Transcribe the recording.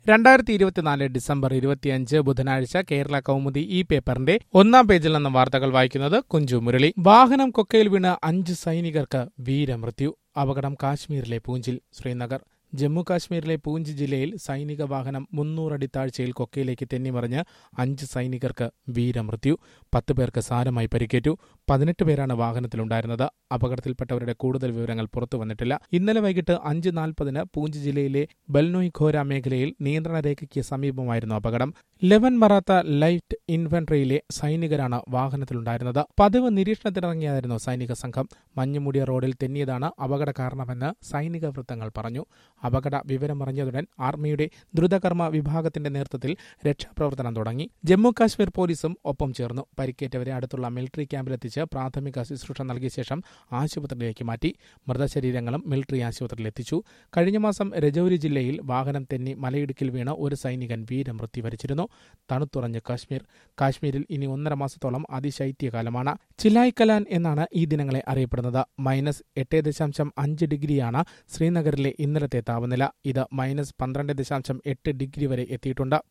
2024 December 25 ബുധനാഴ്ച കേരള കൗമുദി ഈ പേപ്പറിന്റെ ഒന്നാം പേജിൽ നിന്ന് വാർത്തകൾ വായിക്കുന്നത് കുഞ്ചു മുരളി. വാഹനം കൊക്കയിൽ വീണ് 5 സൈനികർക്ക് വീരമൃത്യു. അപകടം കാശ്മീരിലെ പൂഞ്ചിൽ. ശ്രീനഗർ. ജമ്മു കാശ്മീരിലെ പൂഞ്ച് ജില്ലയിൽ സൈനിക വാഹനം 300 അടി താഴ്ചയിൽ കൊക്കയിലേക്ക് തെന്നിമറിഞ്ഞ് 5 സൈനികർക്ക് വീരമൃത്യു. 10 പേർക്ക് സാരമായി പരിക്കേറ്റു. 18 പേരാണ് വാഹനത്തിലുണ്ടായിരുന്നത്. അപകടത്തിൽപ്പെട്ടവരുടെ കൂടുതൽ വിവരങ്ങൾ പുറത്തുവന്നിട്ടില്ല. ഇന്നലെ വൈകിട്ട് 5:40 പൂഞ്ച് ജില്ലയിലെ ബൽനോയ് ഖോര മേഖലയിൽ നിയന്ത്രണ രേഖയ്ക്ക് സമീപമായിരുന്നു അപകടം. ലെവൻ മറാത്ത ലൈറ്റ് ഇൻഫൻട്രിയിലെ സൈനികരാണ് വാഹനത്തിലുണ്ടായിരുന്നത്. പതിവ് നിരീക്ഷണത്തിനിറങ്ങിയായിരുന്നു സൈനിക സംഘം. മഞ്ഞുമൂടിയ റോഡിൽ തെന്നിയതാണ് അപകട കാരണമെന്ന് സൈനിക വൃത്തങ്ങൾ പറഞ്ഞു. അപകട വിവരമറിഞ്ഞതുടൻ ആർമിയുടെ ദ്രുതകർമ്മ വിഭാഗത്തിന്റെ നേതൃത്വത്തിൽ രക്ഷാപ്രവർത്തനം തുടങ്ങി. ജമ്മു കാശ്മീർ പോലീസും ഒപ്പം ചേർന്നു. പരിക്കേറ്റവരെ അടുത്തുള്ള മിലിറ്ററി ക്യാമ്പിലെത്തിച്ച് പ്രാഥമിക ശുശ്രൂഷ നൽകിയ ശേഷം ആശുപത്രിയിലേക്ക് മാറ്റി. മൃതശരീരങ്ങളും മിലിറ്ററി ആശുപത്രിയിൽ എത്തിച്ചു. കഴിഞ്ഞ മാസം രജൌരി ജില്ലയിൽ വാഹനം തെന്നി മലയിടുക്കിൽ വീണ് ഒരു സൈനികൻ വീരമൃത്യു വരിച്ചിരുന്നു. തണുത്തുറഞ്ഞ് കാശ്മീർ. കാശ്മീരിൽ ഇനി 1.5 മാസത്തോളം അതിശൈത്യകാലമാണ്. ചിലായ് കലാൻ എന്നാണ് ഈ ദിനങ്ങളെ അറിയപ്പെടുന്നത്. -8.5 ഡിഗ്രിയാണ് ശ്രീനഗറിലെ ഇന്നലത്തെ താപനില. ഇത് -12.8 ഡിഗ്രി വരെ എത്തിയിട്ടുണ്ട്.